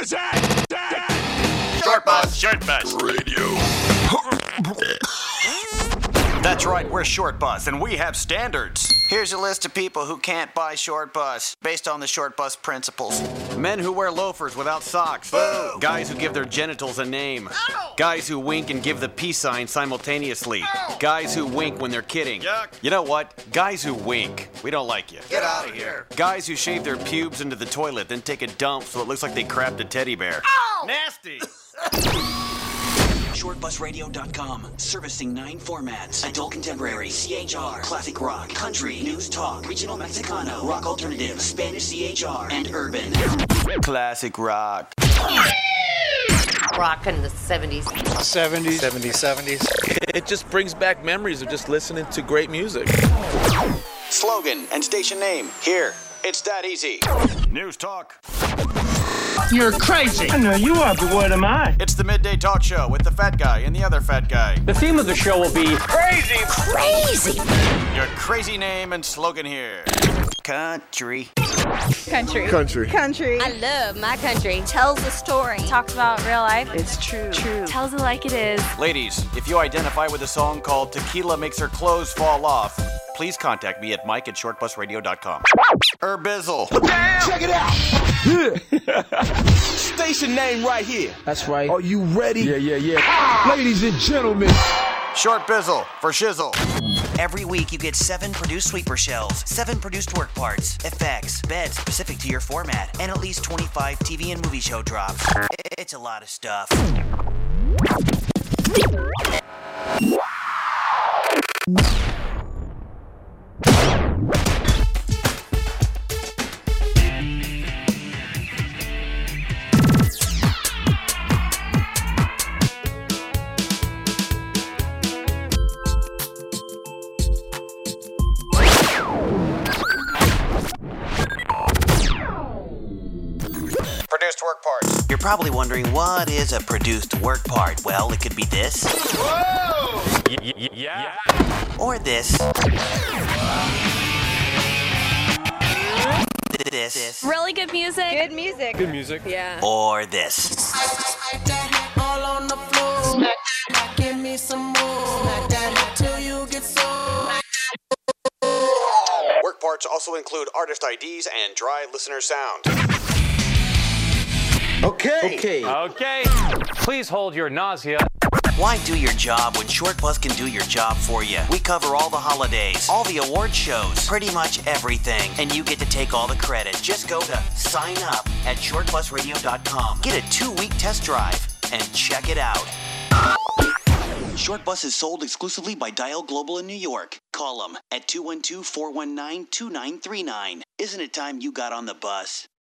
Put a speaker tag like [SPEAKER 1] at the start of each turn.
[SPEAKER 1] was that?
[SPEAKER 2] Short Bus. Short Bus.
[SPEAKER 1] Radio.
[SPEAKER 2] That's right, we're Short Bus, and we have standards. Here's a list of people who can't buy Short Bus, based on the Short Bus principles. Men who wear loafers without socks.
[SPEAKER 1] Boo.
[SPEAKER 2] Guys who give their genitals a name.
[SPEAKER 1] Ow.
[SPEAKER 2] Guys who wink and give the peace sign simultaneously.
[SPEAKER 1] Ow.
[SPEAKER 2] Guys who wink when they're kidding.
[SPEAKER 1] Yuck.
[SPEAKER 2] You know what? Guys who wink. We don't like you.
[SPEAKER 1] Get out of here.
[SPEAKER 2] Guys who shave their pubes into the toilet, then take a dump so it looks like they crapped a teddy bear.
[SPEAKER 1] Ow.
[SPEAKER 2] Nasty!
[SPEAKER 3] ShortBusRadio.com. Servicing 9 formats. Adult Contemporary, CHR, Classic Rock, Country, News Talk, Regional Mexicano, Rock Alternative, Spanish CHR, and Urban.
[SPEAKER 2] Classic rock.
[SPEAKER 4] Rock in the 70s.
[SPEAKER 5] 70s.
[SPEAKER 6] It just brings back memories of just listening to great music.
[SPEAKER 2] Slogan and station name. Here. It's that easy. News Talk.
[SPEAKER 7] You're crazy. I know you are, but what am I?
[SPEAKER 2] It's the Midday Talk Show with the fat guy and the other fat guy.
[SPEAKER 7] The theme of the show will be crazy.
[SPEAKER 4] Crazy!
[SPEAKER 2] Your crazy name and slogan here. Country.
[SPEAKER 8] Country.
[SPEAKER 4] I love my country.
[SPEAKER 8] Tells a story.
[SPEAKER 9] Talks about real life.
[SPEAKER 8] It's true.
[SPEAKER 9] Tells it like it is.
[SPEAKER 2] Ladies, if you identify with a song called Tequila Makes Her Clothes Fall Off, please contact me at mike@shortbusradio.com. Bizzle.
[SPEAKER 5] Check it out. Station name right here.
[SPEAKER 7] That's right.
[SPEAKER 5] Are you ready? Yeah. Ladies and gentlemen.
[SPEAKER 2] Short Bizzle for shizzle.
[SPEAKER 3] Every week you get 7 produced sweeper shells, 7 produced work parts, effects, beds specific to your format, and at least 25 TV and movie show drops. It's a lot of stuff.
[SPEAKER 2] Produced work parts.
[SPEAKER 3] You're probably wondering, what is a produced work part? Well, it could be this.
[SPEAKER 1] Whoa.
[SPEAKER 6] Yeah.
[SPEAKER 3] Or this. This.
[SPEAKER 9] Really good music.
[SPEAKER 8] Good music.
[SPEAKER 6] Good music.
[SPEAKER 8] Yeah.
[SPEAKER 3] Or this.
[SPEAKER 10] All on the floor. Give me some more. Till you get so.
[SPEAKER 2] Work parts also include artist IDs and dry listener sound.
[SPEAKER 5] Okay.
[SPEAKER 7] Please hold your nausea.
[SPEAKER 3] Why do your job when Short Bus can do your job for you? We cover all the holidays, all the award shows, pretty much everything, and you get to take all the credit. Just go to sign up at shortbusradio.com. Get a 2-week test drive and check it out. Short Bus is sold exclusively by Dial Global in New York. Call them at 212-419-2939. Isn't it time you got on the bus?